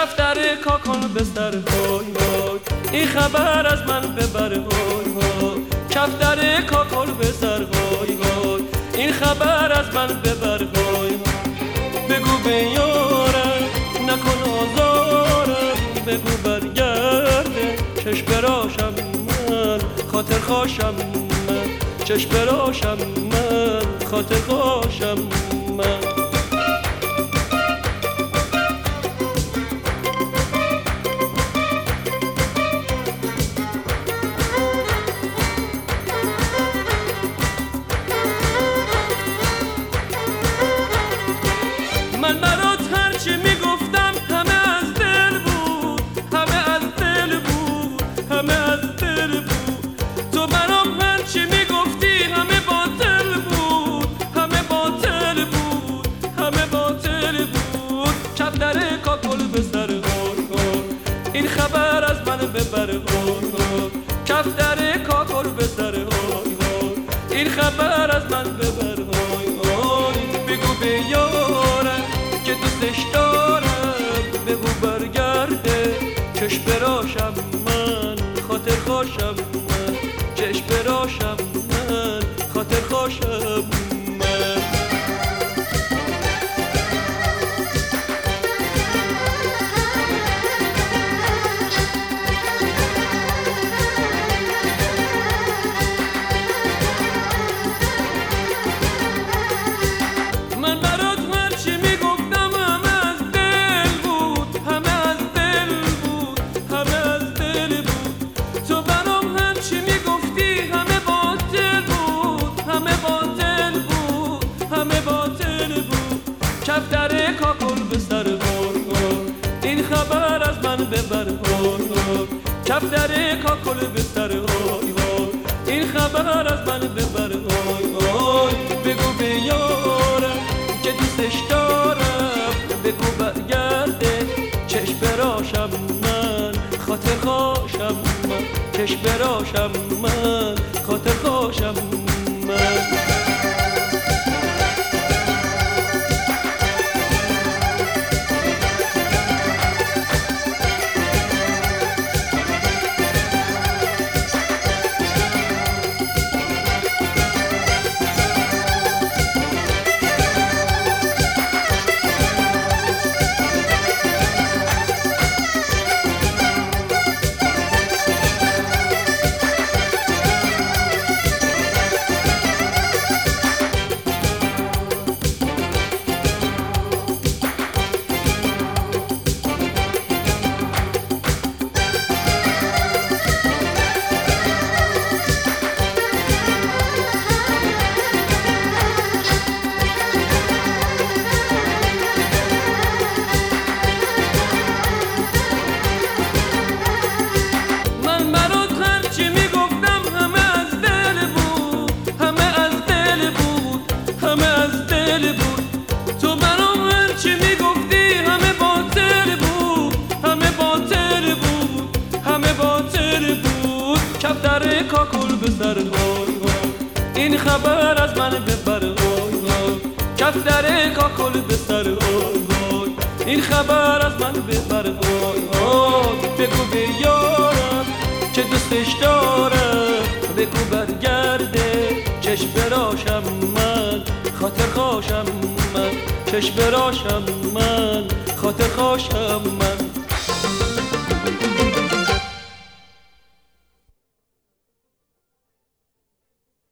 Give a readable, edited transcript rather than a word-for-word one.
کفتر کاکل به سر های های، این خبر از من ببر های های. کفتر کاکل به سر های های، این خبر از من ببر های های. بگو به یارم نکن آزارم، بگو برگرده چشم براشم من، خاطر خواشم من، چشم براشم من، خاطر خواشم من. من برات هرچی میگفتم همه از دل بود، همه از دل بود، همه از دل بود. تو برام هرچی میگفتی همه باطل بود، همه باطل بود، همه باطل بود. کفتر کاکل به سر های، این خبر از من ببر های. کفتر کاکل به سر های، این خبر از من ببر های. بگو به یارم که دوستش دارم، بگو برگرده چشم براشم من، خاطر خواشم من، چشم براشم من، خاطر خواشم من. من برات هرچی میگفتم همه از دل بود، همه از دل بود، همه از دل بود. تو برام هرچی میگفتی همه باطل بود، همه باطل بود، همه باطل بود. کفتر کاکل به سر های، این خبر از من ببر های. کفتر کاکل به سر های، این خبر از من ببر های. بگو به یارم که دوستش دارم، بگو برگرده چشم براشم من، خاطر خواشم من، چشم براشم من، خاطر خواشم من. تو برام هرچی میگفتی همه باطل بود، همه باطل بود، همه باطل بود. کفتر کاکل به سر های، این خبر از من ببر های. کفتر کاکل به سر های، این خبر از من ببر های. بگو به یارم که دوستش دارم، بگو برگرده چشم براشم من، خاطر خواشم من، چشم براشم من، خاطر خواشم من.